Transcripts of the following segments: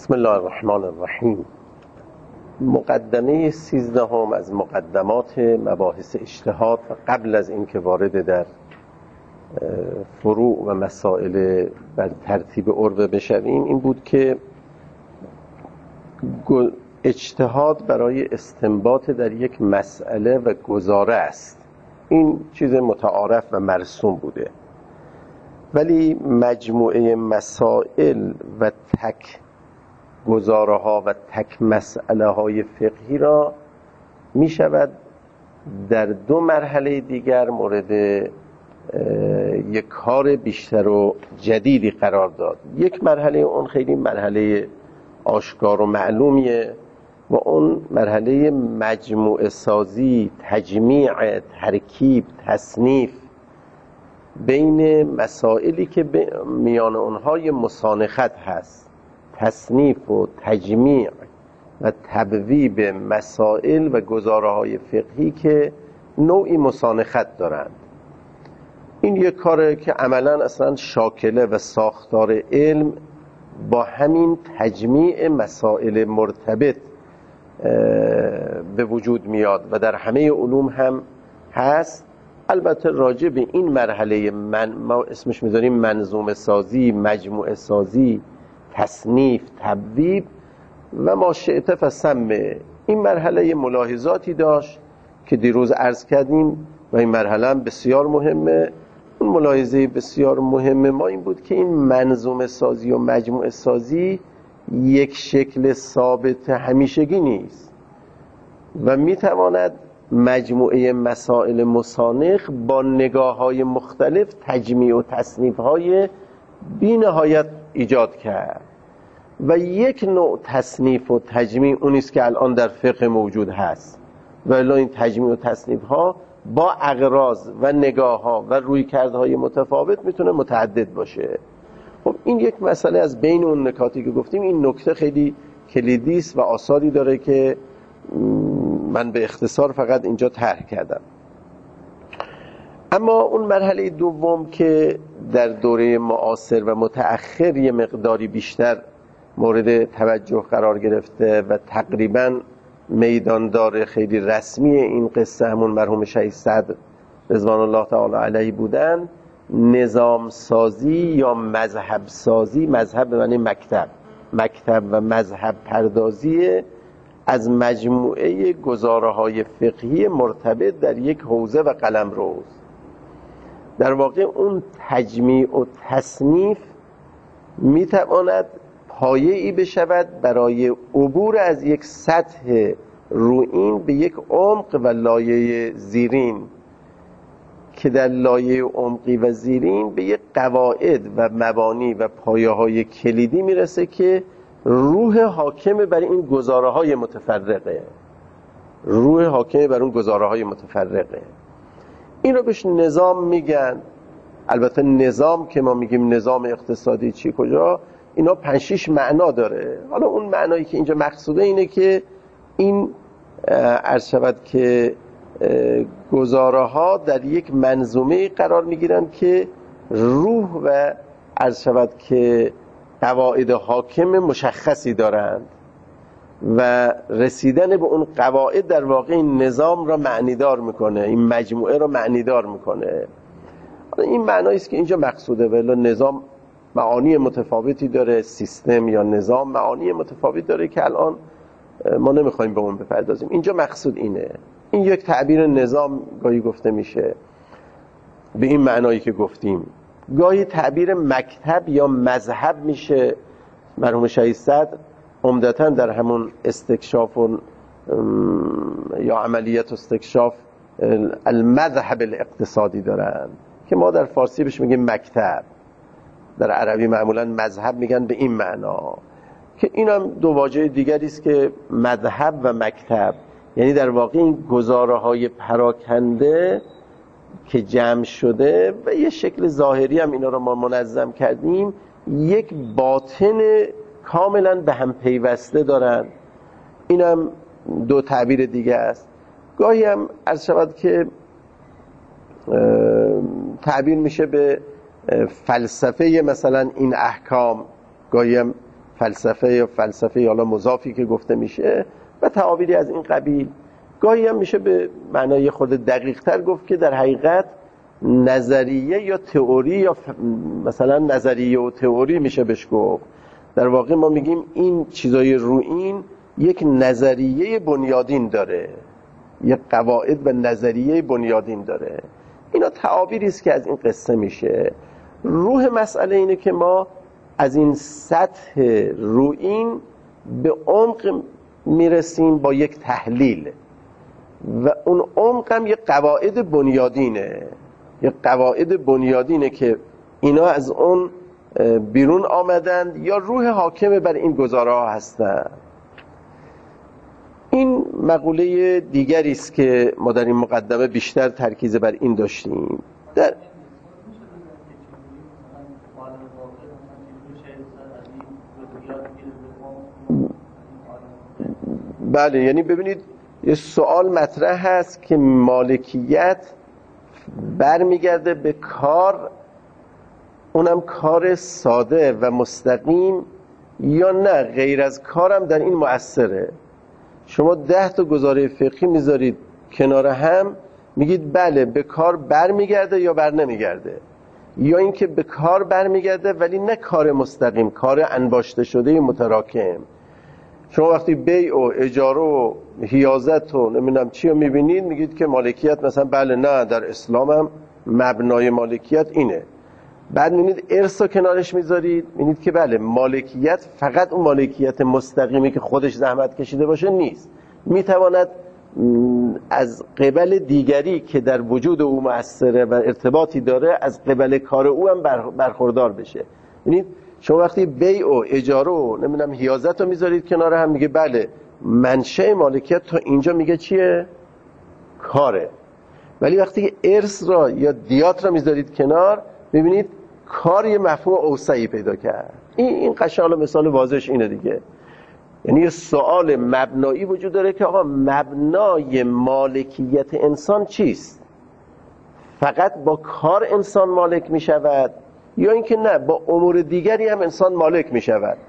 بسم الله الرحمن الرحیم. مقدمه 13 از مقدمات مباحث اجتهاد و قبل از اینکه وارد در فروع و مسائل بر ترتیب عربه بشویم این بود که اجتهاد برای استنباط در یک مسئله و گزاره است. این چیز متعارف و مرسوم بوده، ولی مجموعه مسائل و تک گزاره ها و تک مسئله های فقهی را می شود در دو مرحله دیگر مورد یک کار بیشتر و جدیدی قرار داد. یک مرحله اون خیلی مرحله آشکار و معلومیه و اون مرحله مجموعه سازی، تجمیع، ترکیب، تصنیف بین مسائلی که میان اونها مسانخت هست، تصنیف و تجمیع و تبویب مسائل و گزاره‌های فقهی که نوعی مسانخت دارند. این یک کاره که عملاً اصلا شاکله و ساختار علم با همین تجمیع مسائل مرتبط به وجود میاد و در همه علوم هم هست. البته راجع به این مرحله ما اسمش میذاریم منظومه سازی، مجموعه سازی، تصنیف، تبویب و ما شئت فسمه. این مرحله ملاحظاتی داشت که دیروز عرض کردیم و این مرحله هم بسیار مهمه. اون ملاحظه بسیار مهم ما این بود که این منظومه سازی و مجموعه سازی یک شکل ثابت همیشگی نیست و میتواند مجموعه مسائل مسانخ با نگاه‌های مختلف تجمیع و تصنیف‌های بی نهایت ایجاد کرد و یک نوع تصنیف و تجمیع اونیست که الان در فقه موجود هست و الان این تجمیع و تصنیف‌ها با اغراض و نگاه‌ها و رویکردهای متفاوت میتونه متعدد باشه. خب این یک مسئله از بین اون نکاتی که گفتیم. این نکته خیلی کلیدی است و آثاری داره که من به اختصار فقط اینجا طرح کردم. اما اون مرحله دوم که در دوره معاصر و متأخر یه مقداری بیشتر مورد توجه قرار گرفته و تقریباً میداندار خیلی رسمی این قصه همون مرحوم شهید سعد رضوان الله تعالی علیه بودن، نظام سازی یا مذهب سازی، مذهب به معنی مکتب و مذهب پردازی از مجموعه گزاره‌های فقهی مرتبط در یک حوزه و قلمرو. در واقع اون تجمیع و تصنیف میتواند پایه‌ای بشود برای عبور از یک سطح روئین به یک عمق و لایه زیرین که در لایه عمقی و زیرین به یک قواعد و مبانی و پایه‌های کلیدی میرسه که روح حاکم بر این گزاره‌های متفرقه. این رو بهش نظام میگن. البته نظام که ما میگیم نظام اقتصادی چی کجا، اینا 5-6 معنا داره. حالا اون معنایی که اینجا مقصوده اینه که این عرض شود که گزاره‌ها در یک منظومه قرار میگیرن که روح و عرض شود که قواعد حاکم مشخصی دارند و رسیدن به اون قواعد در واقع این نظام را معنیدار میکنه، این مجموعه را معنیدار میکنه. این معنایی است که اینجا مقصوده. ولی نظام معانی متفاوتی داره، سیستم یا نظام معانی متفاوتی داره که الان ما نمیخوایم به اون بپردازیم. اینجا مقصود اینه. این یک تعبیر نظام گاهی گفته میشه به این معنایی که گفتیم، گاهی تعبیر مکتب یا مذهب میشه. مرحوم شهید سعد عمدتاً در همون استکشاف و یا عملیات استکشاف المذهب الاقتصادی دارن که ما در فارسی بهش میگیم مکتب، در عربی معمولاً مذهب میگن به این معنا، که اینم دو واژه دیگری است که مذهب و مکتب، یعنی در واقع این گزاره‌های پراکنده که جمع شده و یه شکل ظاهری هم اینا رو ما منظم کردیم، یک باطن کاملا به هم پیوسته دارن. اینم دو تعبیر دیگه است. گاهی هم عرض شود که تعبیر میشه به فلسفه مثلا این احکام، گاهی هم فلسفه یا فلسفه حالا مضافی که گفته میشه و تعابیری از این قبیل. گاهی هم میشه به معنای خود دقیق تر گفت که در حقیقت نظریه یا تئوری یا مثلا نظریه و تئوری میشه بهش گفت. در واقع ما میگیم این چیزای رو این یک نظریه بنیادین داره، یک قواعد و نظریه بنیادین داره. اینا تعابیری است که از این قصه میشه. روح مسئله اینه که ما از این سطح روئین به عمق میرسیم با یک تحلیل و اون عمق هم یک قواعد بنیادینه، یک قواعد بنیادینه که اینا از اون بیرون آمدند یا روح حاکم بر این گزاره ها هستند. این مقوله دیگری است که ما در این مقدمه بیشتر ترکیز بر این داشتیم. در بله، یعنی ببینید یه سوال مطرح هست که مالکیت برمیگرده به کار، اونم کار ساده و مستقیم، یا نه غیر از کارم در این مؤثره. شما 10 تا گزاره فقهی میذارید کنار هم، میگید بله به کار برمیگرده یا بر نمیگرده، یا اینکه به کار برمیگرده ولی نه کار مستقیم، کار انباشته شده متراکم. شما وقتی بیع و اجاره و حیازت و نمیدونم چی رو میبینید میگید که مالکیت مثلا بله نه در اسلام هم مبنای مالکیت اینه. بعد میبینید ارث رو کنارش میذارید میبینید که بله مالکیت فقط اون مالکیت مستقیمی که خودش زحمت کشیده باشه نیست، میتواند از قبل دیگری که در وجود او مؤثره و ارتباطی داره از قبل کار او هم برخوردار بشه. ببینید شما وقتی بیع و اجاره و نمیدونم حیازت رو میذارید کنار هم میگه بله منشأ مالکیت تا اینجا میگه چیه؟ کاره. ولی وقتی ارث را یا دیات را میذارید کنار میبینید کار یه مفهوم اوسعی پیدا کرد. این قشنگ مثال واضحش اینه دیگه. یعنی یه سوال مبنایی وجود داره که آقا مبنای مالکیت انسان چیست؟ فقط با کار انسان مالک میشود یا اینکه نه با امور دیگری هم انسان مالک میشود؟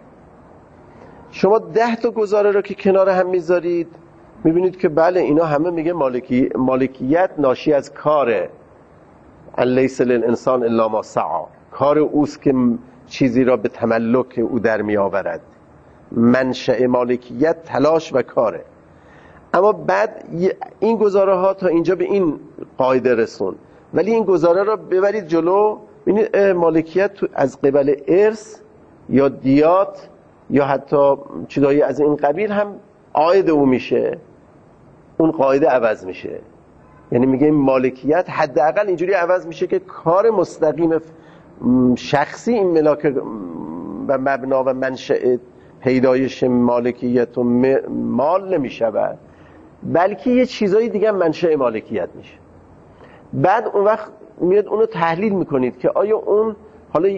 شما 10 تا گزاره رو که کنار هم میذارید میبینید که بله اینا همه میگه مالکیت ناشی از کاره. لیس للانسان الا ما سعی، کار اوست که چیزی را به تملک او در می آورد. منشأ مالکیت تلاش و کاره. اما بعد این گزاره ها تا اینجا به این قاعده رسون، ولی این گزاره را ببرید جلو ببینید مالکیت از قبل ارث یا دیات یا حتی چیزایی از این قبیل هم عاید او میشه، اون قاعده عوض میشه. یعنی میگه مالکیت حداقل اینجوری عوض میشه که کار مستقیم شخصی این ملاک و مبنا و منشأ پیدایش مالکیت و مال نمیشود، بلکه یه چیزای دیگه منشأ مالکیت میشه. بعد اون وقت میاد اونو تحلیل میکنید که آیا اون حالا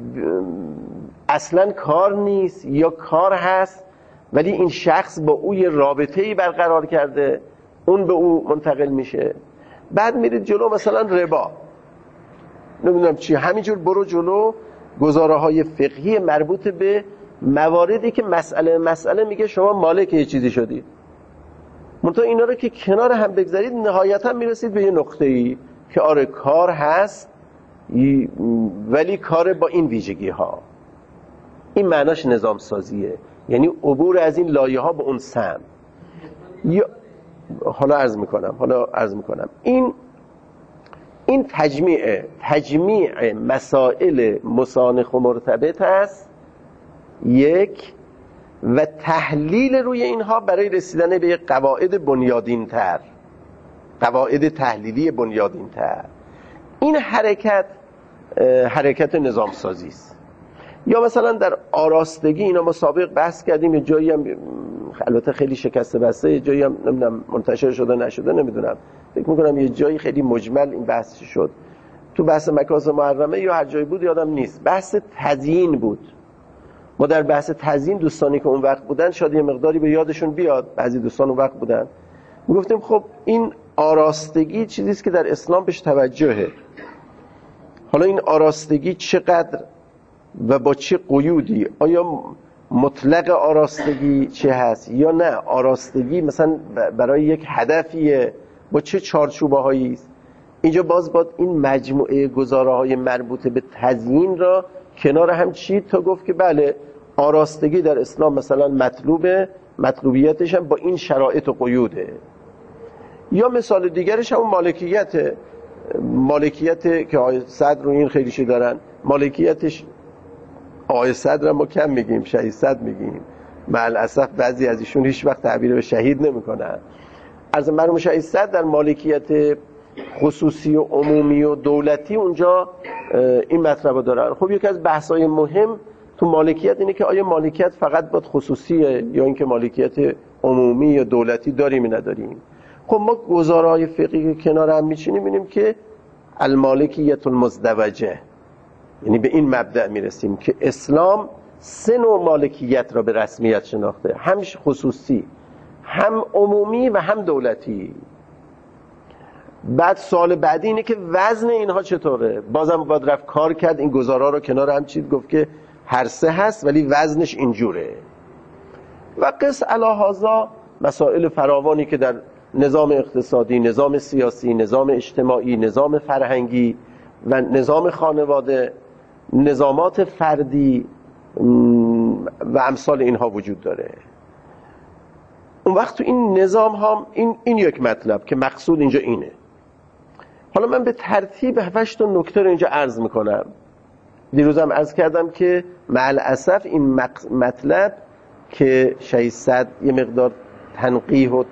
اصلا کار نیست یا کار هست ولی این شخص با او یه رابطه‌ای برقرار کرده، اون به او منتقل میشه. بعد میرید جلو مثلا ربا نمیدونم چی، همینجور برو جلو گزاره های فقهی مربوط به مواردی که مسئله میگه شما مالک یه چیزی شدید. منتها اینا رو که کنار هم بگذارید نهایتا میرسید به یه نقطه‌ای که آره کار هست ولی کار با این ویژگی ها. این معناش نظام سازیه، یعنی عبور از این لایه ها به اون سمت. حالا عرض میکنم این تجمیع مسائل مسانخ و مرتبط است یک، و تحلیل روی اینها برای رسیدن به یک قواعد بنیادین‌تر، قواعد تحلیلی بنیادین‌تر. این حرکت نظام سازی است. یا مثلا در آراستگی اینا ما سابق بحث کردیم، یه جایی هم البته خیلی شکسته بسته، یه جایی هم نمیدونم منتشر شده نشده نمیدونم، فکر میکنم یه جایی خیلی مجمل این بحث شد تو بحث مکاسب محرمه یا هر جایی بود یادم نیست، بحث تزیین بود. ما در بحث تزیین دوستانی که اون وقت بودن شاید یه مقداری به یادشون بیاد، بعضی دوستان اون وقت بودن، میگفتیم خب این آراستگی چیزی است که در اسلام بهش توجهه. حالا این آراستگی چقدر و با چه قیودی؟ آیا مطلق آراستگی چه هست یا نه آراستگی مثلا برای یک هدفیه با چه چارچوبهایی است. اینجا باز باید این مجموعه گزاره‌های مربوط به تزیین را کنار هم چید تا گفت که بله آراستگی در اسلام مثلا مطلوبیتش هم با این شرایط و قیوده. یا مثال دیگرش هم مالکیت که آقای صدر رو این خیلیشی دارن، مالکیتش آقای صدر ما کم میگیم، شهید صدر میگیم، مع الاسف بعضی از ایشون هیچ وقت تعبیر به شهید نمیکنن. از مرحوم شهید صدر در مالکیت خصوصی و عمومی و دولتی اونجا این مطلب دارن. خب یکی از بحث‌های مهم تو مالکیت اینه که آیا مالکیت فقط باید خصوصیه یا اینکه مالکیت عمومی یا دولتی داریم یا نداریم. خب ما گزاره‌های فقهی که کنار هم میچینیم می‌بینیم که المالکیت المزدوجه، یعنی به این مبدأ میرسیم که اسلام سه نوع مالکیت را به رسمیت شناخته، هم خصوصی، هم عمومی و هم دولتی. بعد سوال بعدی اینه که وزن اینها چطوره؟ بازم باید رفت کار کرد، این گزارا رو کنار هم چید، گفت که هر سه هست ولی وزنش اینجوره. و قص علی هذا مسائل فراوانی که در نظام اقتصادی، نظام سیاسی، نظام اجتماعی، نظام فرهنگی و نظام خانواده، نظامات فردی و امثال اینها وجود داره. اون وقت تو این نظام ها این یک مطلب که مقصود اینجا اینه. حالا من به ترتیب 8 نکته رو اینجا عرض میکنم. دیروزم عرض کردم که مع الاسف این مطلب که شهید صدر یه مقدار تنقیح و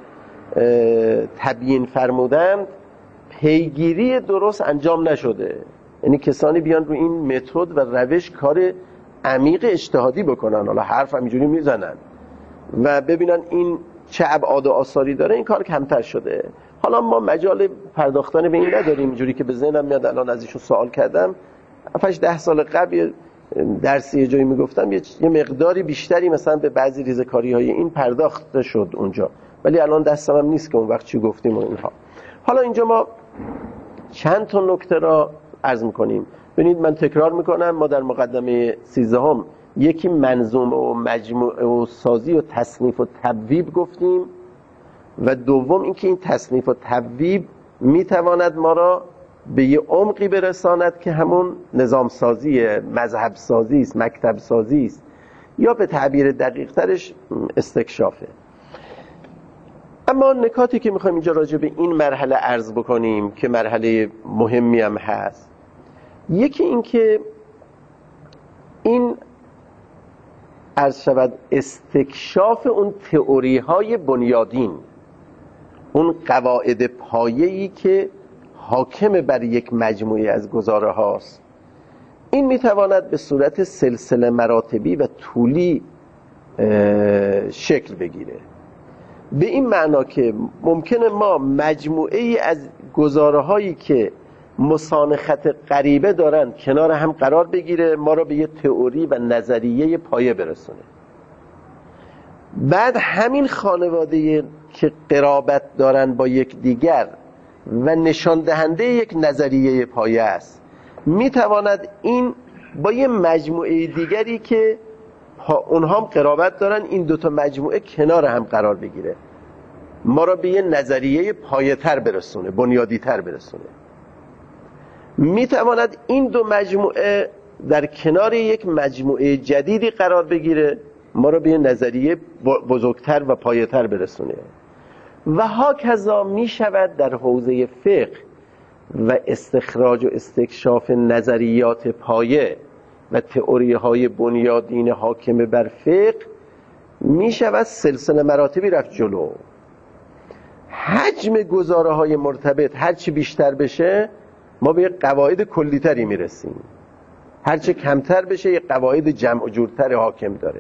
تبیین فرمودند پیگیری درست انجام نشده. یعنی کسانی بیان رو این متد و روش کار عمیق اجتهادی بکنن، حالا حرف هم اینجوری میزنن و ببینن این چه ابعاد و آثاری داره، این کار کمتر شده. حالا ما مجال پرداختن به این نداریم. اینجوری که به ذهنم میاد الان از ایشون سوال کردم، 7-10 سال قبل درسی یه جایی میگفتم یه مقداری بیشتری مثلا به بعضی ریزکاری های این پرداخته شد اونجا، ولی الان دستم هم نیست که اون وقت چی گفتیم و اینها. حالا اینجا ما چند تا نکته را عرض میکنیم. ببینید من تکرار میکنم، ما در مقدمه 13 یکی منظومه و مجموعه و سازی و تصنیف و تبویب گفتیم و دوم اینکه این تصنیف و تبویب میتواند ما را به یه عمقی برساند که همون نظام سازی، مذهب سازی است، مکتب سازی است، یا به تعبیر دقیق ترش استکشافه. اما نکاتی که میخوایم اینجا راجع به این مرحله عرض بکنیم که مرحله مهمی هم هست، یکی این که این عرض شود استکشاف اون تئوری های بنیادین، اون قواعد پایه‌ای که حاکم بر یک مجموعه از گزاره هاست، این میتواند به صورت سلسله مراتبی و طولی شکل بگیره. به این معنا که ممکنه ما مجموعه ای از گزاره هایی که مسانخت غریبه دارن کنار هم قرار بگیره، ما را به یه تئوری و نظریه پایه برسونه. بعد همین خانواده که قرابت دارن با یک دیگر و نشان دهنده یک نظریه پایه است، میتواند این با یه مجموعه دیگری که اونها هم قرابت دارن، این دوتا مجموعه کنار هم قرار بگیره، ما را به یه نظریه پایه تر برسونه، بنیادی تر برسونه. میتواند این دو مجموعه در کنار یک مجموعه جدیدی قرار بگیره، ما را به یه نظریه بزرگتر و پایه تر برسونه. و هاکذا می شود در حوزه فقه و استخراج و استکشاف نظریات پایه و تئوری های بنیادین حاکم بر فقه، می شود سلسله مراتبی رفت جلو. حجم گزاره های مرتبط هرچی بیشتر بشه، ما به یک قواعد کلیتری می رسیم. هرچی کمتر بشه، یک قواعد جمع و جورتر حاکم داره.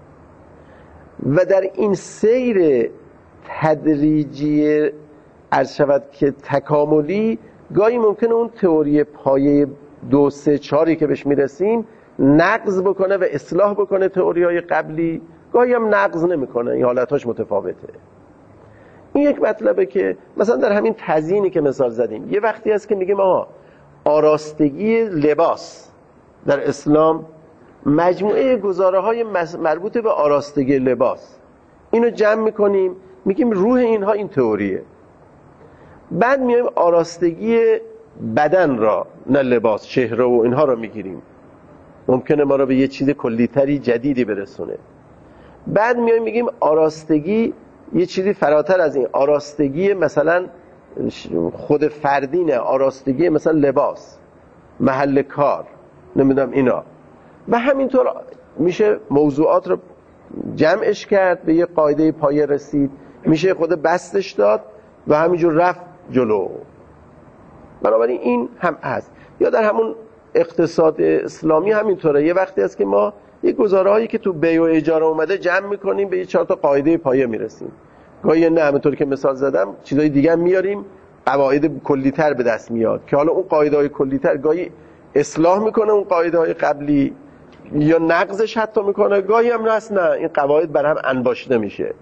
و در این سیر تدریجی عرض شود که تکاملی، گاهی ممکنه اون تئوری پایه 2 3 4 که بهش میرسیم نقض بکنه و اصلاح بکنه تئوری‌های قبلی، گاهی هم نقض نمیکنه. این حالتاش متفاوته. این یک مطلبه که مثلا در همین تزیینی که مثال زدیم، یه وقتی هست که میگیم آراستگی لباس در اسلام مجموعه گزاره‌های مربوط به آراستگی لباس، اینو جمع میکنیم میگیم روح اینها این تئوریه. بعد میایم آراستگی بدن را، نه لباس، چهره و اینها را میگیریم، ممکنه ما را به یه چیز کلی‌تری جدیدی برسونه. بعد میایم میگیم آراستگی یه چیزی فراتر از این، آراستگی مثلا خود فردینه، آراستگی مثلا لباس، محل کار، نمیدونم اینا. و همینطور میشه موضوعات رو جمعش کرد، به یه قاعده پایه رسید، میشه خود بستش داد و همینجور رفت جلو. بنابراین این هم هست. یا در همون اقتصاد اسلامی همینطوره، یه وقتی هست که ما یه گزاره‌هایی که تو بیع و اجاره اومده جمع میکنیم، به یه 4 تا قاعده پایه میرسیم. گاهی نه، همونطور که مثال زدم چیزای دیگه هم میاریم، قواعد کلی‌تر به دست میاد که حالا اون قاعده‌های کلی‌تر گاهی اصلاح میکنه اون قاعده‌های قبلی یا نقضش حتی میکنه، گاهی هم نه این قواعد بر هم انباشته میشه.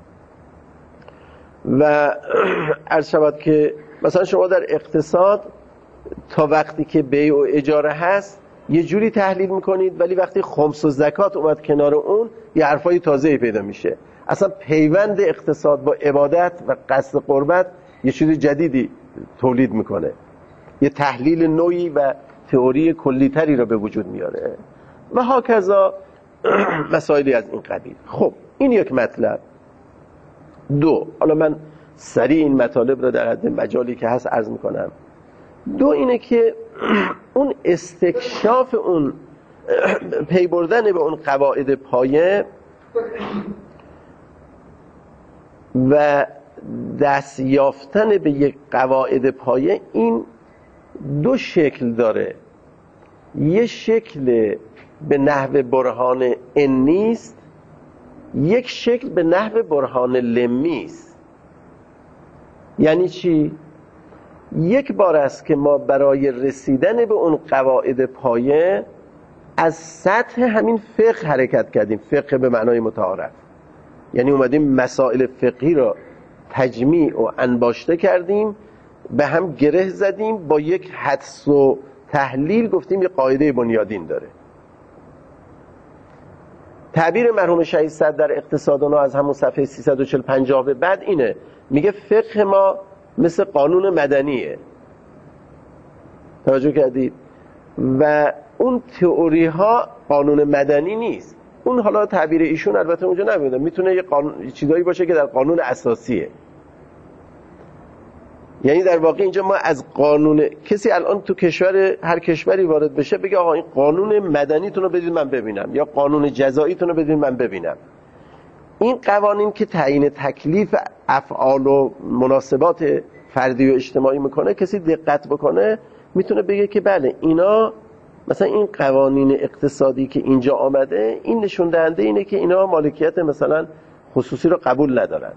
و عرض شود که مثلا شما در اقتصاد تا وقتی که بیع و اجاره هست یه جوری تحلیل میکنید، ولی وقتی خمس و زکات اومد کنار اون یه حرفای تازه‌ای پیدا میشه. اصلا پیوند اقتصاد با عبادت و قصد قربت یه چیز جدیدی تولید میکنه، یه تحلیل نوعی و تئوری کلی‌تری رو به وجود میاره و هاکذا مسائلی از این قبیل. خب این یک مطلب. دو، حالا من سریع این مطالب رو در حد مجالی که هست عرض میکنم. دو اینه که اون استکشاف، اون پی بردن به اون قواعد پایه و دست یافتن به یک قواعد پایه، این دو شکل داره. یه شکل به نحو برهان عنی است، یک شکل به نحو برهان لمی است. یعنی چی؟ یک بار است که ما برای رسیدن به اون قواعد پایه از سطح همین فقه حرکت کردیم، فقه به معنای متعارف، یعنی اومدیم مسائل فقهی را تجمیع و انباشته کردیم، به هم گره زدیم، با یک حدس و تحلیل گفتیم یه قاعده بنیادین داره. تعبیر مرحوم شهید صدر در اقتصادنا از همون صفحه 340-50 به بعد اینه، میگه فقه ما مثل قانون مدنیه. توجه کردید؟ و اون تئوری ها قانون مدنی نیست. اون حالا تعبیر ایشون البته اونجا نمیدونم، میتونه یه چیزایی باشه که در قانون اساسیه. یعنی در واقع اینجا ما از قانون، کسی الان تو کشور، هر کشوری وارد بشه بگه آقا این قانون مدنیتون رو بدید من ببینم، یا قانون جزاییتون رو بدید من ببینم. این قوانین که تعیین تکلیف افعال و مناسبات فردی و اجتماعی میکنه، کسی دقت بکنه میتونه بگه که بله اینا، مثلا این قوانین اقتصادی که اینجا آمده، این نشون دهنده اینه که اینا مالکیت مثلا خصوصی رو قبول ندارن.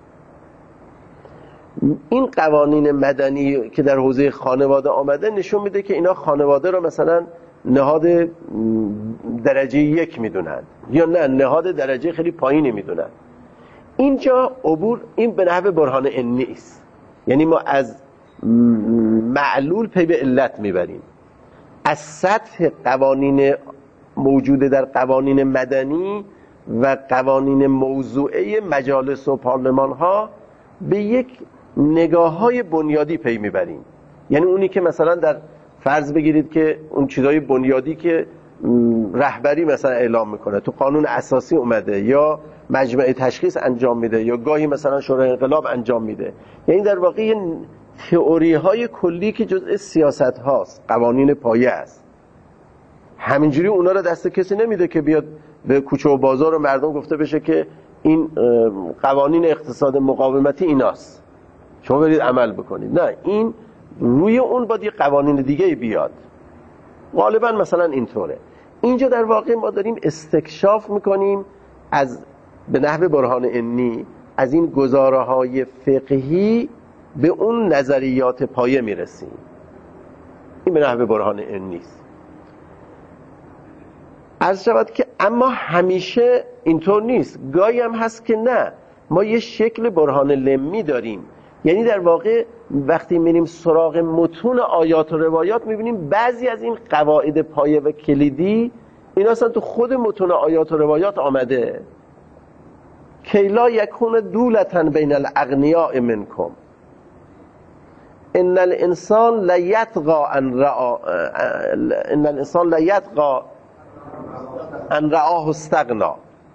این قوانین مدنی که در حوزه خانواده آمده نشون میده که اینا خانواده رو مثلا نهاد درجه 1 میدونن، یا نه نهاد درجه خیلی پایینی میدونن. اینجا عبور این به نحو برهان عنی است، یعنی ما از معلول پی به علت میبریم، از سطح قوانین موجود در قوانین مدنی و قوانین موضوعه مجالس و پارلمان ها به یک نگاه های بنیادی پی میبریم. یعنی اونی که مثلا در فرض بگیرید که اون چیزای بنیادی که رهبری مثلا اعلام میکنه تو قانون اساسی اومده، یا مجمع تشخیص انجام میده، یا گاهی مثلا شورای انقلاب انجام میده، یعنی در واقع تئوری های کلی که جزء سیاست هاست، قوانین پایه است. همینجوری اونا رو دست کسی نمیده که بیاد به کوچه و بازار و مردم گفته بشه که این قوانین اقتصاد مقاومتی ایناست، شما برید عمل بکنید. نه، این روی اون باید یه قوانین دیگه بیاد. غالبا مثلا اینطوره. اینجا در واقع ما داریم استکشاف میکنیم از به نحو برهان عنی از این گزاره‌های فقهی به اون نظریات پایه میرسیم. این به نحو برهان عنی است. عرض شود که اما همیشه اینطور نیست، گاهی هم هست که نه، ما یه شکل برهان لمی داریم. یعنی در واقع وقتی میریم سراغ متون آیات و روایات میبینیم بعضی از این قواعد پایه و کلیدی این اصلا تو خود متون آیات و روایات آمده کی لا یکون دولة بین الاغنیاء منکم ان الانسان لیطغى ان رآه استغنا.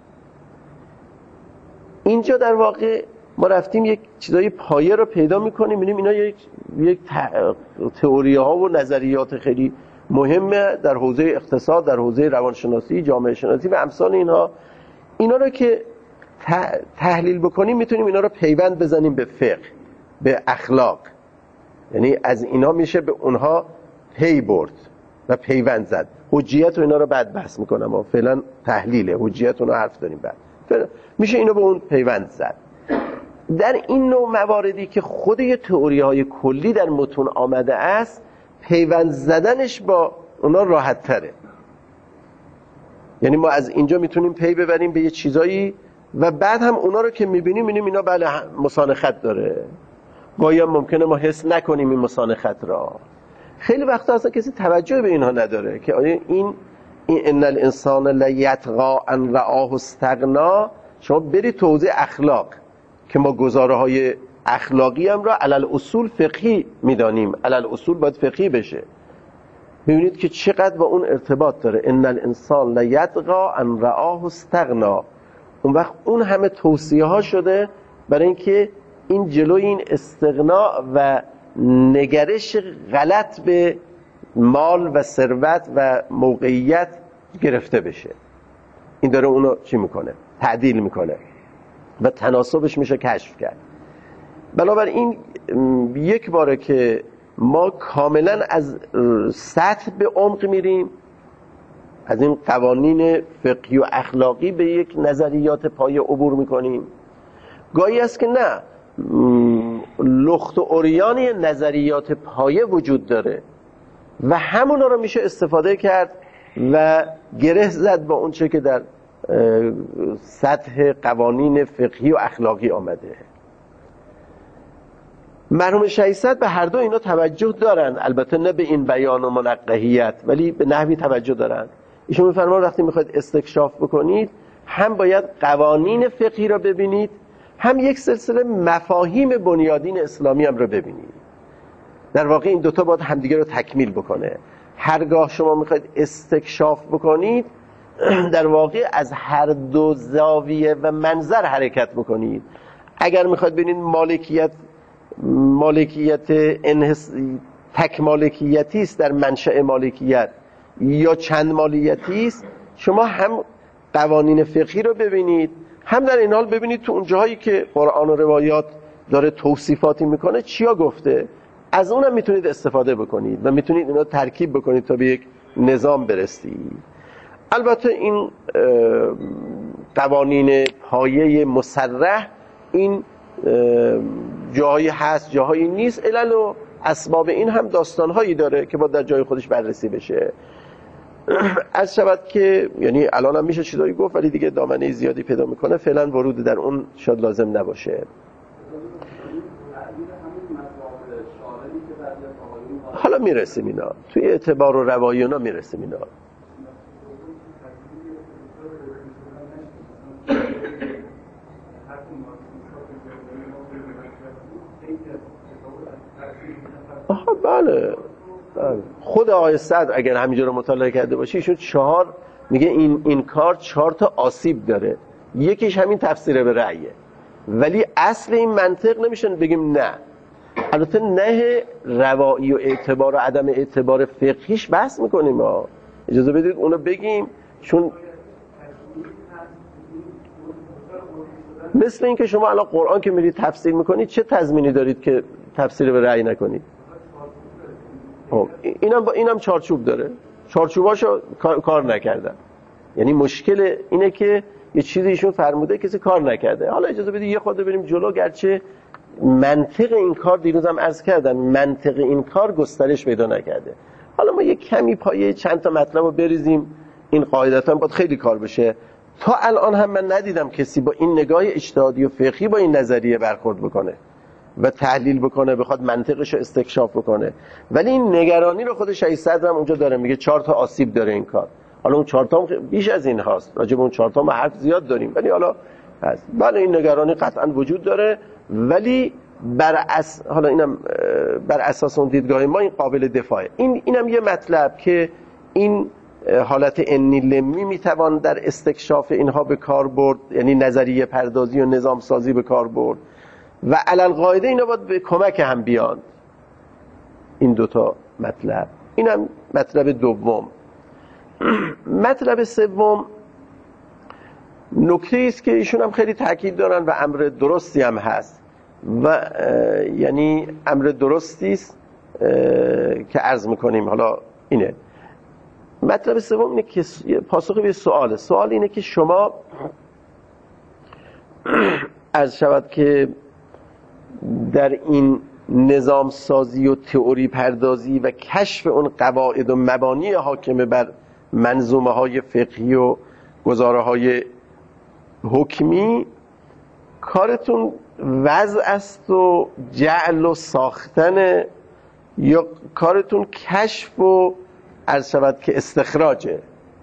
اینجا در واقع ما رفتیم یک چیزای پایه رو پیدا میکنیم، می‌بینیم اینا یک تئوری ها و نظریات خیلی مهمه در حوزه اقتصاد، در حوزه روانشناسی، جامعه شناسی و امثال اینها. اینا رو که تحلیل بکنیم میتونیم اینا رو پیوند بزنیم به فقه، به اخلاق، یعنی از اینا میشه به اونها پی برد و پیوند زد. حجیت و اینا رو بعد بحث میکنم و فعلا تحلیله، حجیت اونو حرف داریم بعد میشه اینو به اون پیوند زد. در این نوع مواردی که خود یه تئوری های کلی در متون آمده است، پیوند زدنش با اونا راحت تره. یعنی ما از اینجا میتونیم پی ببریم به یه چیزایی و بعد هم اونا رو که میبینیم اینا بله مسانخت داره. گاهی هم ممکنه ما حس نکنیم این مسانخت را. خیلی وقتا اصلا کسی توجه به اینها نداره که آیا این ان الانسان لیطغى ان رآه استغنا، شما برید تو حوزه اخلاق که ما گزاره های اخلاقی هم را علل اصول فقهی میدانیم، علل اصول باید فقهی بشه، میبینید که چقدر با اون ارتباط داره. ان الانسان لیطغى ان رآه استغنا، اون وقت اون همه توصیه ها شده برای اینکه این جلوی این استغنا و نگرش غلط به مال و ثروت و موقعیت گرفته بشه. این داره اونو چی میکنه؟ تعدیل میکنه و تناسبش میشه کشف کرد. بنابراین یک باره که ما کاملا از سطح به عمق میریم، از این قوانین فقهی و اخلاقی به یک نظریات پایه عبور میکنیم. گاهی است که نه، لخت و عریان نظریات پایه وجود داره و همونا رو میشه استفاده کرد و گره زد با اون چه که در سطح قوانین فقهی و اخلاقی آمده. مرحوم 600 به هر دو اینا توجه دارن، البته نه به این بیان و منقحیت، ولی به نحوی توجه دارن. ایشون میفرمان وقتی میخواید استکشاف بکنید هم باید قوانین فقهی رو ببینید، هم یک سلسله مفاهیم بنیادین اسلامی هم رو ببینید. در واقع این دوتا باید همدیگه رو تکمیل بکنه. هرگاه شما میخواید استکشاف بکنید در واقع از هر دو زاویه و منظر حرکت بکنید. اگر میخواید ببینید مالکیت تک مالکیتی است در منشأ مالکیت یا چند مالکیتی است، شما هم قوانین فقهی رو ببینید، هم در این حال ببینید تو اون جاهایی که قرآن و روایات داره توصیفاتی میکنه چیا گفته، از اونم میتونید استفاده بکنید و میتونید اینا ترکیب بکنید تا به یک نظام برسید. البته این قوانین پایه مصرح این جاهایی هست جاهایی نیست، علل و اسباب این هم داستانهایی داره که باید در جای خودش بررسی بشه. از شود که یعنی الان هم میشه چیزایی گفت ولی دیگه دامنه زیادی پیدا میکنه، فعلا ورود در اون شاید لازم نباشه. حالا میرسیم اینا توی اعتبار و روایی اونا میرسیم اینا. آها بله خود آقای صدر اگر همینجا رو مطالعه کرده باشی ایشون 4 میگه این کار 4 تا آسیب داره، یکیش همین تفسیر به رأیه، ولی اصل این منطق نمیشه بگیم نه. البته نه روایی و اعتبار و عدم اعتبار فقهیش بحث میکنیم ها، اجازه بدید اونو بگیم، چون مثل این که شما الان قرآن که میرید تفسیر میکنید چه تضمینی دارید که تفسیر به رأی نکنید؟ اینم چارچوب داره، چارچوباشو کار نکردن. یعنی مشکل اینه که یه چیزی ایشون فرموده کسی کار نکرده. حالا اجازه بدید یه خورده بریم جلو، گرچه منطق این کار دیروزم عرض کردم منطق این کار گسترش پیدا نکرده. حالا ما یه کمی پایه چند تا مطلب رو بریزیم، این قاعدتا باید خیلی کار بشه. تا الان هم من ندیدم کسی با این نگاه اجتهادی و فقهی با این نظریه برخورد بکنه و تحلیل بکنه، بخواد منطقش رو استکشاف بکنه. ولی این نگرانی رو خود 600 هم اونجا داره، میگه 4 تا آسیب داره این کار. حالا اون 4 تا بیش از این هاست، راجع به اون 4 تا ما حرف زیاد داریم، ولی حالا هست. بله این نگرانی قطعا وجود داره، ولی حالا اینم بر اساس اون دیدگاه ما این قابل دفاعه. اینم یه مطلب که این حالت انی لمی میتوان در استکشاف اینها به کار برد، یعنی نظریه پردازی و نظام سازی به کار برد و علل قاعده اینا باید به کمک هم بیان. این دوتا مطلب. اینم مطلب دوم. مطلب سوم نکته است که ایشون هم خیلی تاکید دارن و امر درستی هم هست و یعنی امر درستی است که عرض میکنیم. حالا اینه مطلب سوم، اینه که پاسخ به سوال اینه که شما عرض شود که در این نظام سازی و تئوری پردازی و کشف اون قواعد و مبانی حاکم بر منظومه های فقهی و گزاره های حکمی کارتون وضع است و جعل و ساختن، یا کارتون کشف و عرض شود که استخراجه؟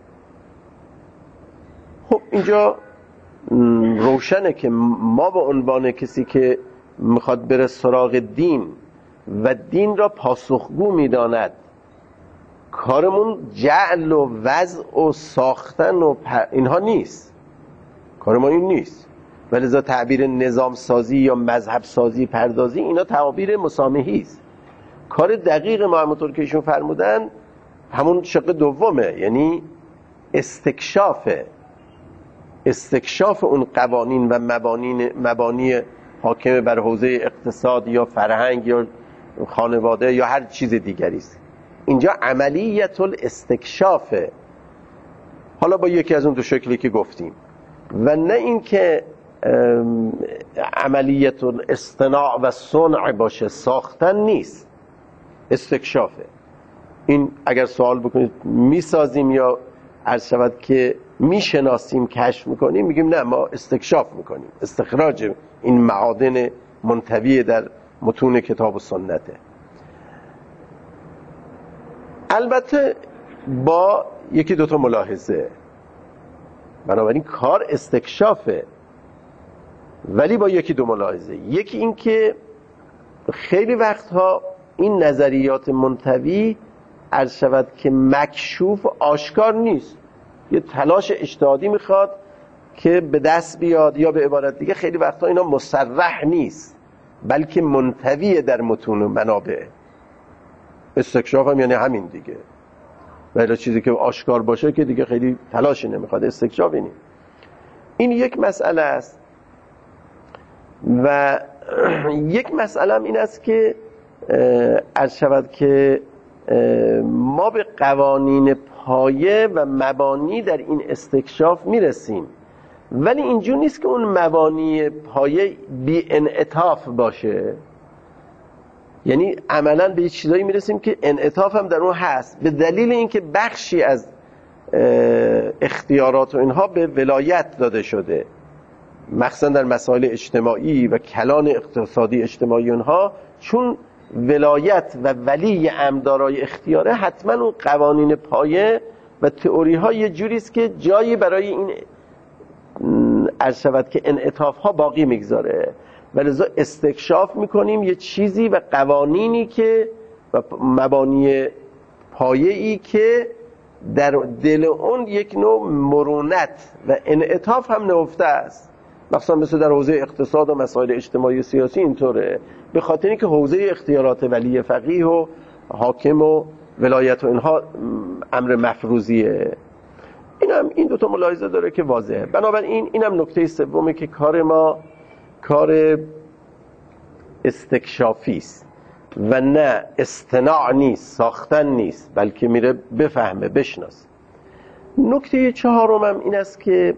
خب اینجا روشنه که ما به عنوان کسی که میخواد بره سراغ دین و دین را پاسخگو میداند، کارمون جعل و وضع و ساختن و اینها نیست. کار ما این نیست. ولذا تعبیر نظام سازی یا مذهب سازی پردازی اینا تعابیر مسامحی است. کار دقیق ما همونطور که ایشون فرمودن همون شق دومه، یعنی استکشاف اون قوانین و مبانی حاکم بر حوزه اقتصاد یا فرهنگ یا خانواده یا هر چیز دیگری است. اینجا عملیت الاستکشافه، حالا با یکی از اون دو شکلی که گفتیم، و نه اینکه عملیت الاصطناع و صنع باشه، ساختن نیست، استکشافه. این اگر سوال بکنید میسازیم یا عرض شود که میشناسیم، کشف میکنیم، میگیم نه ما استکشاف میکنیم، استخراج این معادن منطوی در متون کتاب و سنته. البته با یکی دوتا ملاحظه. بنابراین کار استکشافه، ولی با یکی دو ملاحظه. یکی این که خیلی وقتها این نظریات منطوی عرض شود که مکشوف آشکار نیست، یه تلاش اجتهادی میخواد که به دست بیاد، یا به عبارت دیگه خیلی وقتها اینا مصرح نیست بلکه منطوی در متون و منابع. استکشاف هم یعنی همین دیگه، ولی چیزی که آشکار باشه که دیگه خیلی تلاشی نمیخواد، استکشاف اینه. این یک مسئله است. و یک مسئله هم این است که عرض شود که ما به قوانین پایه و مبانی در این استکشاف میرسیم، ولی اینجور نیست که اون مبانی پایه بی انعطاف باشه. یعنی عملا به چیزایی میرسیم که انعطاف هم در اون هست، به دلیل اینکه بخشی از اختیارات و اینها به ولایت داده شده، مخصوصا در مسائل اجتماعی و کلان اقتصادی اجتماعی اونها، چون ولایت و ولی امردارای اختیاره، حتما اون قوانین پایه و تئوری ها یه جوری است که جایی برای این عرض شود که انعطاف ها باقی میگذاره. ولذا استکشاف میکنیم یه چیزی و قوانینی که و مبانی پایه‌ای که در دل اون یک نوع مرونت و انعطاف هم نهفته است. مثلا مثل در حوزه اقتصاد و مسائل اجتماعی و سیاسی اینطوره، به خاطر اینکه حوزه اختیارات ولی فقیه و حاکم و ولایت و اینها امر مفروضیه. این دوتا ملاحظه داره که واضحه. بنابراین اینم نکته سومه که کار ما کار استکشافی است و نه اصطناع نیست، ساختن نیست، بلکه میره بفهمه، بشناسه. نکته چهارمم این است که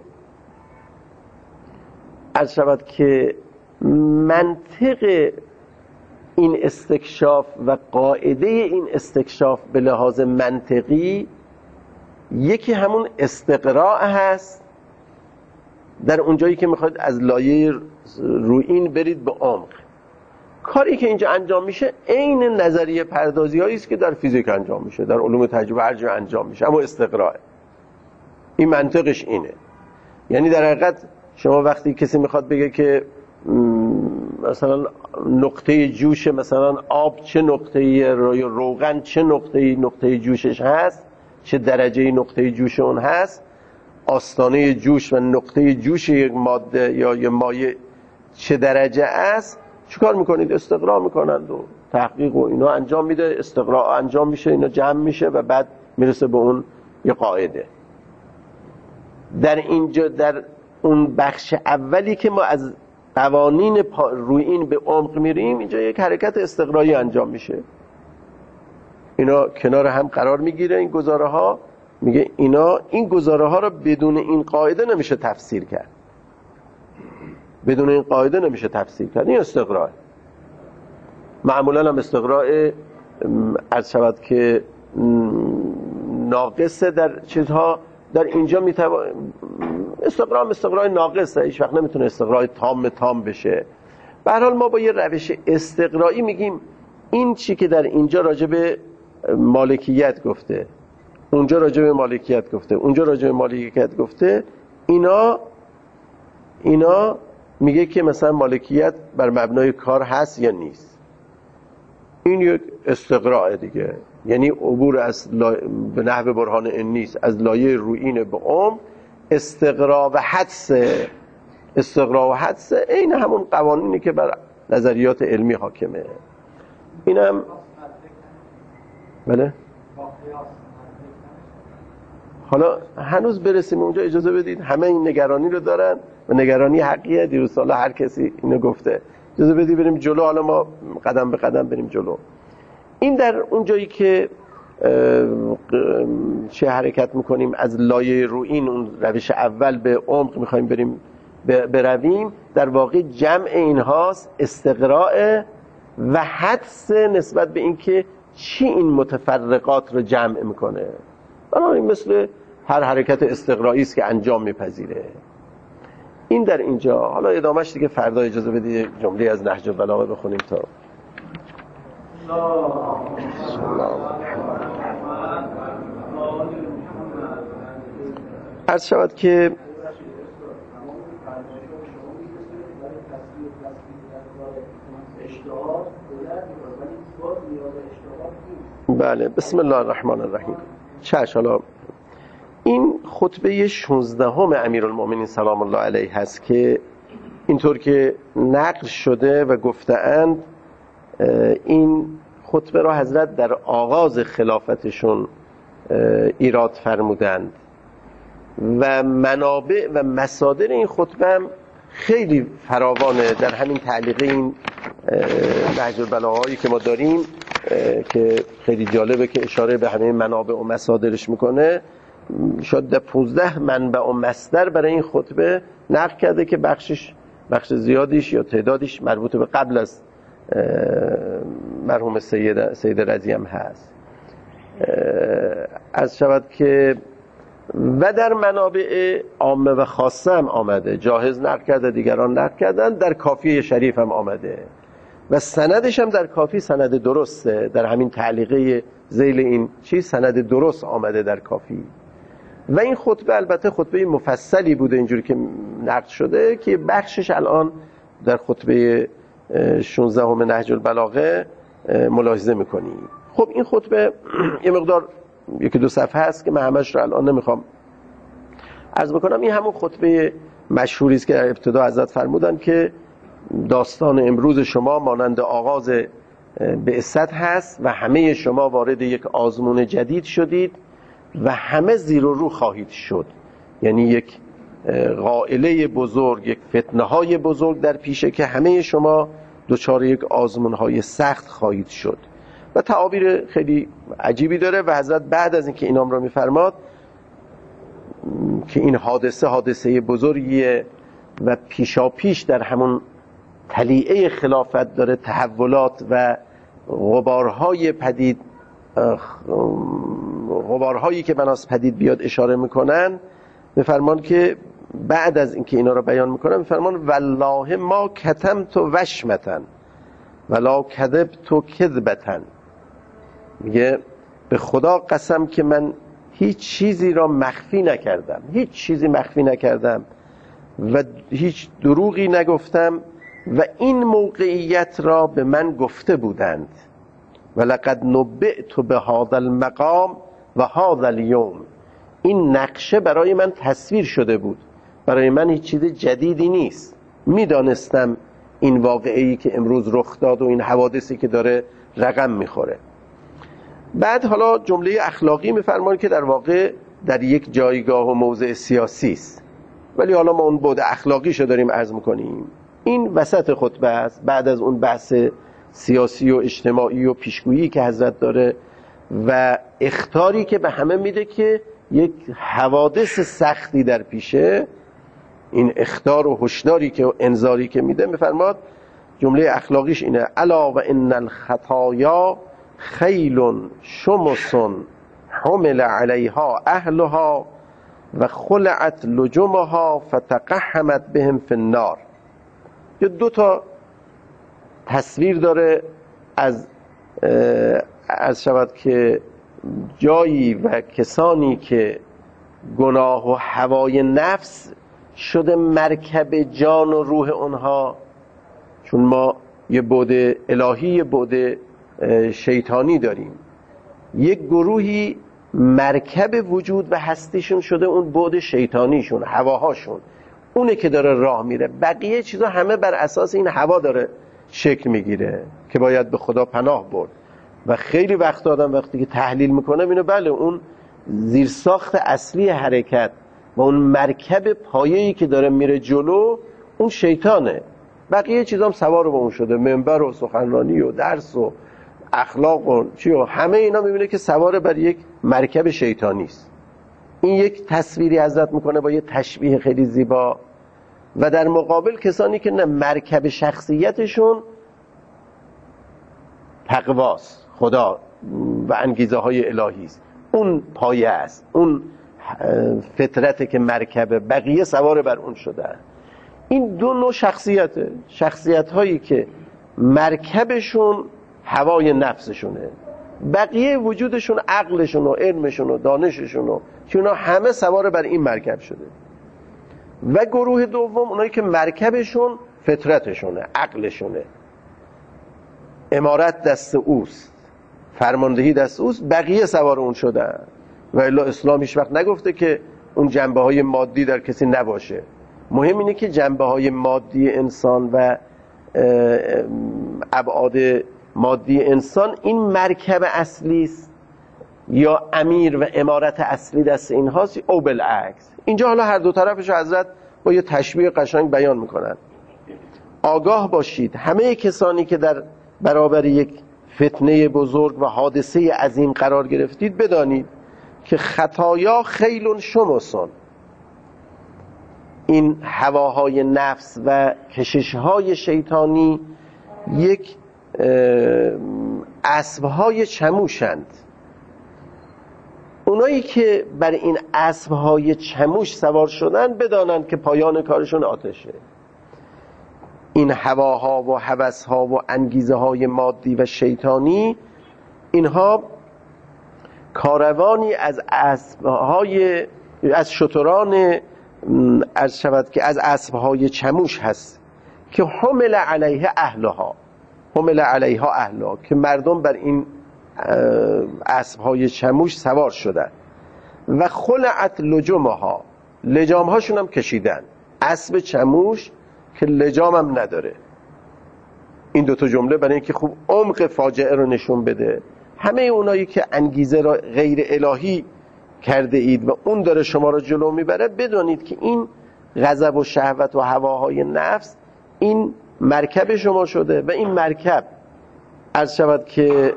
عرض شود که منطق این استکشاف و قاعده این استکشاف به لحاظ منطقی یکی همون استقراء هست، در اونجایی که میخواید از لایه روئین برید به عمق. کاری که اینجا انجام میشه عین نظریه پردازی هایی است که در فیزیک انجام میشه، در علوم تجربه هر جا انجام میشه، اما استقراء. این منطقش اینه. یعنی در حقیقت شما وقتی کسی میخواد بگه که مثلا نقطه جوش مثلا آب چه نقطه‌ای، روغن چه نقطه جوشش هست، چه درجه نقطه جوش اون هست، آستانه جوش و نقطه جوش یک ماده یا یک مایع چه درجه است، چیکار میکنید؟ استقراء میکنند و تحقیق و اینا انجام میده، استقراء انجام میشه، اینا جمع میشه و بعد میرسه به اون یه قاعده. در اینجا در اون بخش اولی که ما از قوانین روی این به عمق میریم، اینجا یک حرکت استقرایی انجام میشه، اینا کنار هم قرار میگیره این گزاره ها. میگه این گزاره ها را بدون این قاعده نمیشه تفسیر کرد، بدون این قاعده نمیشه تفسیر کرد. این استقراء معمولا هم استقراء عرض شود که ناقصه در چیزها، در اینجا استقراء ناقصه، هیچ وقت نمیتونه استقراء تام بشه. به هر حال ما با یه روش استقرایی میگیم این چی که در اینجا راجع به مالکیت گفته، اونجا راجع به مالکیت گفته، اونجا راجع به مالکیت گفته، اینا میگه که مثلا مالکیت بر مبنای کار هست یا نیست. این یک استقراء دیگه، یعنی عبور از به نحو برهان این نیست، از لایه رویین به عمق. استقراء و حدس این همون قوانینی که بر نظریات علمی حاکمه. اینم بله حالا هنوز برسیم اونجا، اجازه بدید. همه این نگرانی رو دارن و نگرانی حقیقیه. دیروز سالا هر کسی اینو گفته. اجازه بدید بریم جلو، حالا ما قدم به قدم بریم جلو. این در اون جایی که چه حرکت میکنیم از لایه رویین، اون روش اول به عمق میخوایم برویم، در واقع جمع این هاست، استقراء و حدس نسبت به این که چی این متفرقات رو جمع میکنه. بنابراین مثل هر حرکت استقرایی است که انجام میپذیره. این در اینجا. حالا ادامهش دیگه فردا اجازه بدید جمله از نهج البلاغه بخونیم تا عرض شود که بله. بسم الله الرحمن الرحیم. حالا این خطبه 16 امیرالمؤمنین سلام الله علیه هست که اینطور که نقل شده و گفته‌اند این خطبه را حضرت در آغاز خلافتشون ایراد فرمودند و منابع و مصادر این خطبه هم خیلی فراوانه. در همین تعلیق این نهج البلاغه‌ای که ما داریم که خیلی جالبه که اشاره به همه منابع و مصادرش میکنه، شاید در 15 منبع و مصدر برای این خطبه نقل کرده که بخش زیادیش یا تعدادیش مربوط به قبل از مرحوم سید رضی هم هست. از شود که و در منابع عامه و خاصه هم آمده، جاهز نقل کرده، دیگران نقل کردن، در کافی شریف هم آمده و سندش هم در کافی سند درسته. در همین تعلیقه ذیل این چیز سند درست آمده در کافی. و این خطبه البته خطبه مفصلی بوده اینجوری که نقل شده که بخشش الان در خطبه 16 نهج البلاغه ملاحظه میکنیم. خب این خطبه یه مقدار 1-2 صفحه هست که من همش رو الان نمیخوام عرض بکنم. این همون خطبه مشهوری است که در ابتدا حضرت فرمودن که داستان امروز شما مانند آغاز بعثت هست و همه شما وارد یک آزمون جدید شدید و همه زیر و رو خواهید شد. یعنی یک غائله بزرگ، یک فتنه های بزرگ در پیشه که همه شما دچار یک آزمون های سخت خواهید شد. و تعابیر خیلی عجیبی داره و حضرت بعد از اینکه اینام رو میفرماد که این حادثه بزرگیه و پیشاپیش در همون طلیعه خلافت داره تحولات و غبارهایی که بناس پدید بیاد اشاره میکنن. میفرمان که بعد از اینکه اینا رو بیان میکنن میفرمان والله ما کتمت وشمتن ولا کذبت کذبتن. میگه به خدا قسم که من هیچ چیزی را مخفی نکردم، هیچ چیزی مخفی نکردم و هیچ دروغی نگفتم و این موقعیت را به من گفته بودند ولقد نبئت بهذا المقام و هذا اليوم. این نقشه برای من تصویر شده بود، برای من هیچ چیز جدیدی نیست. میدانستم این واقعه‌ای که امروز رخ داد و این حوادثی که داره رقم میخوره. بعد حالا جمله اخلاقی میفرمایند که در واقع در یک جایگاه و موضع سیاسی است، ولی حالا ما اون بعد اخلاقیشو داریم عرض میکنیم. این وسط خطبه است، بعد از اون بحث سیاسی و اجتماعی و پیشگویی که حضرت داره و اخطاری که به همه میده که یک حوادث سختی در پیشه. این اخطار و هشداری که انذاری که میده، میفرماد جمله اخلاقیش اینه: الا و ان الخطایا خیل شمس حمل علیها اهلها و خلعت لجمها فتقحمت بهم فی النار. یه دو تا تصویر داره از شود که جایی و کسانی که گناه و هوای نفس شده مرکب جان و روح اونها، چون ما یه بعد الهی یه بعد شیطانی داریم. یک گروهی مرکب وجود و هستیشون شده اون بعد شیطانیشون، هواهاشون، اونه که داره راه میره. بقیه چیزا همه بر اساس این هوا داره شکل میگیره که باید به خدا پناه برد. و خیلی وقت آدم وقتی که تحلیل میکنه اینو بله اون زیرساخت اصلی حرکت و اون مرکب پایه‌ای که داره میره جلو اون شیطانه. بقیه چیزا هم سوار به اون شده، منبر و سخنرانی و درس و اخلاق و چی و همه اینا میبینه که سوار بر یک مرکب شیطانی است. این یک تصویری حضرت میکنه با یه تشبیه خیلی زیبا. و در مقابل کسانی که نه، مرکب شخصیتشون تقواست، خدا و انگیزه های الهی است، اون پایه است، اون فطرته که مرکبه، بقیه سوار بر اون شده. این دو نوع شخصیته، شخصیت هایی که مرکبشون هوای نفسشونه، بقیه وجودشون عقلشون و علمشون و دانششون و که اونا همه سوار بر این مرکب شده. و گروه دوم اونایی که مرکبشون فطرتشونه، عقلشونه، امارت دست اوست، فرماندهی دست اوست، بقیه سوار اون شدن. و الا اسلام هیچ وقت نگفته که اون جنبه های مادی در کسی نباشه. مهم اینه که جنبه های مادی انسان و ابعاد مادی انسان این مرکب اصلی است یا امیر و امارت اصلی دست این هاست او بالعکس. اینجا حالا هر دو طرفش حضرت با یه تشبیه قشنگ بیان میکنن. آگاه باشید همه کسانی که در برابر یک فتنه بزرگ و حادثه عظیم قرار گرفتید، بدانید که خطایا خیل شمسون، این هواهای نفس و کششهای شیطانی یک اسبهای چموشند. اونایی که بر این اسبهای چموش سوار شدن بدانند که پایان کارشون آتشه. این هواها و هوسها و انگیزه های مادی و شیطانی، اینها کاروانی از اسبهای، از شتران عرض شود که از اسبهای چموش هست که حمل علیه اهلها، حمل علیها اهلها، که مردم بر این اسبهای چموش سوار شدن. و خلعت لجمها، لجامهاشون هم کشیدن. اسب چموش که لجام هم نداره. این دوتا جمله برای اینکه خوب عمق فاجعه رو نشون بده. همه اونایی که انگیزه را غیر الهی کرده اید و اون داره شما را جلو میبره، بدونید که این غضب و شهوت و هواهای نفس این مرکب شما شده و این مرکب عرض شود که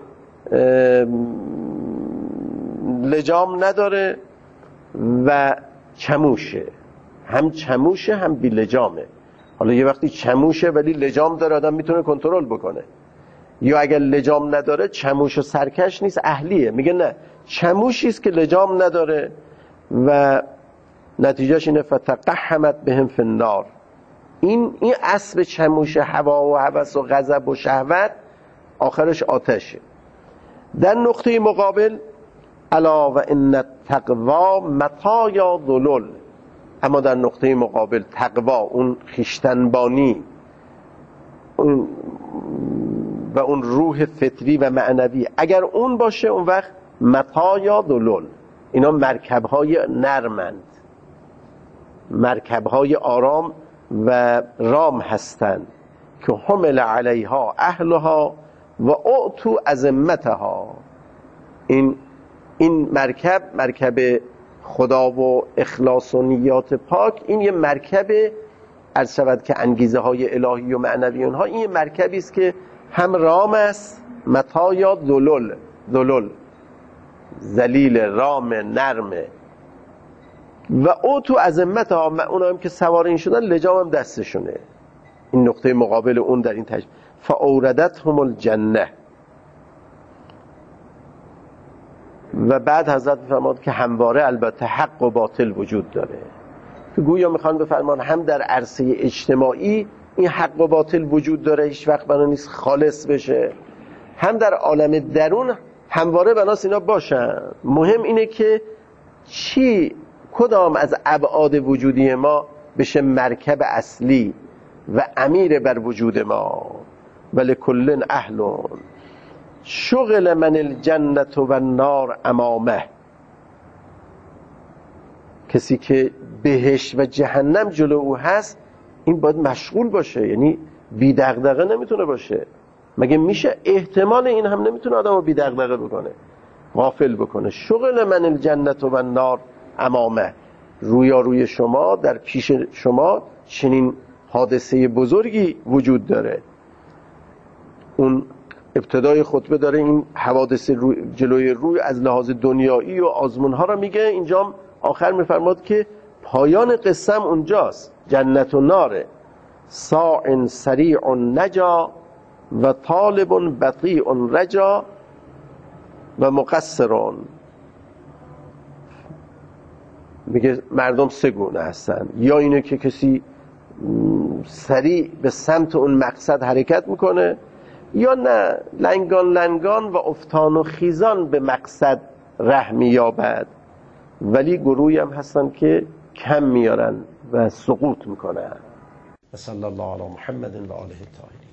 لجام نداره و چموشه، هم چموشه هم بی لجامه. حالا یه وقتی چموشه ولی لجام داره، آدم میتونه کنترل بکنه. یا اگر لجام نداره چموش و سرکش نیست، اهلیه. میگه نه، چموشیست که لجام نداره و نتیجهش اینه فتقحمت بهم فی النار. این اسب چموش هوا و هوس و غضب و شهوت آخرش آتشه. در نقطه مقابل الا و ان التقوا مطایا ذلل. اما در نقطه مقابل تقوا، اون خویشتنبانی و اون روح فطری و معنوی، اگر اون باشه اون وقت مطایا ذلل، اینا مرکب‌های نرمند، مرکب‌های آرام و رام هستند که حمل علیها اهلها و اعطوا عظمتها. این مرکب خدا و اخلاص و نیات پاک، این یه مرکب عرض شود که انگیزه های الهی و معنوی اونها، این یه مرکبی است که هم رام است، مطایا ذلل، ذلیل، رام، نرم، و اعطوا عظمتها، اونا هم که سوار این شدن لجام هم دستشونه. این نقطه مقابل اون در این تشبیه. فاوردتهم الجنه. و بعد حضرت فرمود که همواره البته حق و باطل وجود داره، که گویا میخوان بفرمان هم در عرصه اجتماعی این حق و باطل وجود داره، هیچ وقت بنا نیست خالص بشه، هم در عالم درون همواره بناست اینا باشن. مهم اینه که کدام از ابعاد وجودی ما بشه مرکب اصلی و امیر بر وجود ما. ولکل اهلون شغل من الجنة و النار امامه. کسی که بهشت و جهنم جلو او هست، این باید مشغول باشه، یعنی بی دغدغه نمیتونه باشه. مگه میشه؟ احتمال این هم نمیتونه آدمو بی دغدغه بکنه، غافل بکنه. شغل من الجنة و النار امامه، روی شما، در پیش شما چنین حادثه بزرگی وجود داره. اون ابتدای خطبه داره این حوادث جلوی روی از لحاظ دنیایی و آزمونها را میگه، اینجا آخر میفرماد که پایان قصه اونجاست. جنت و ناره، ساع سریع نجا و طالب بطیع رجا و مقصرون. میگه مردم سه گونه هستن، یا اینه که کسی سریع به سمت اون مقصد حرکت میکنه، یا نه لنگان و افتان و خیزان به مقصد ره مییابد. ولی گروهی هم هستن که کم میارن و سقوط میکنن. صلی الله علی محمد و آله الطاهرین.